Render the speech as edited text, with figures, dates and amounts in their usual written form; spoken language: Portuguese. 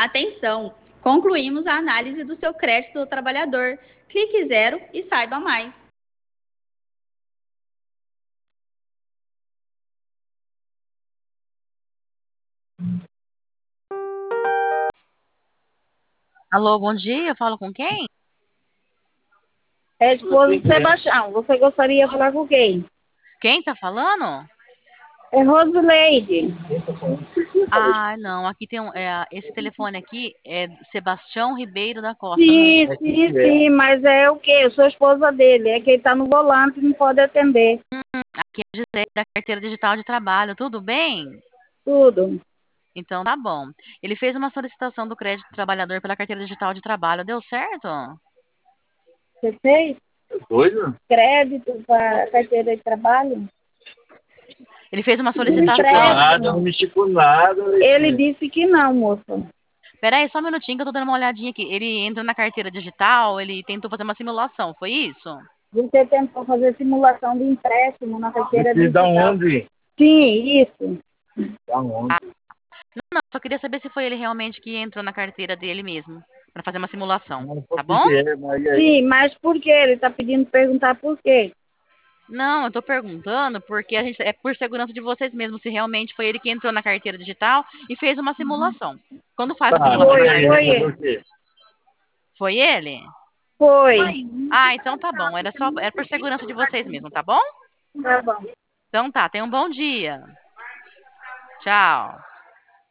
Atenção! Concluímos a análise do seu crédito do trabalhador. Clique zero e saiba mais. Alô, bom dia, eu falo com quem? É a esposa do Sebastião. Você gostaria de falar com quem? Quem tá falando? É Rosileide. Ah, não, aqui tem esse telefone aqui é Sebastião Ribeiro da Costa. Não, Sim, sim, sim, mas é o quê? Eu sou a esposa dele. É que ele tá no volante e não pode atender. aqui é Gisele da carteira digital de trabalho, tudo bem? Tudo. Então tá bom. Ele fez uma solicitação do crédito do trabalhador pela carteira digital de trabalho, deu certo? Você fez? Doido? Crédito para carteira de trabalho? Ele fez uma Um solicitação. empréstimo. Não mexi com nada. Ele disse que não, moça. Peraí, só um minutinho que eu tô dando uma olhadinha aqui. Ele entra na carteira digital, ele tentou fazer uma simulação, foi isso? Você tentou fazer simulação de empréstimo na carteira E da digital. onde? Sim, isso. Da onde? Não, só queria saber se foi ele realmente que entrou na carteira dele mesmo, pra fazer uma simulação, Não tá posso bom? dizer, mas e aí? Sim, mas por quê? Ele está pedindo perguntar por quê. Não, eu tô perguntando porque a gente é por segurança de vocês mesmos, se realmente foi ele que entrou na carteira digital e fez uma simulação. Quando faz a Tá, simulação Foi, na mas carteira, foi aí, ele. por quê? foi ele? Foi. Ah, então tá bom. Era por segurança de vocês mesmo, tá bom? Tá bom. Então tá, tenha um bom dia. Tchau.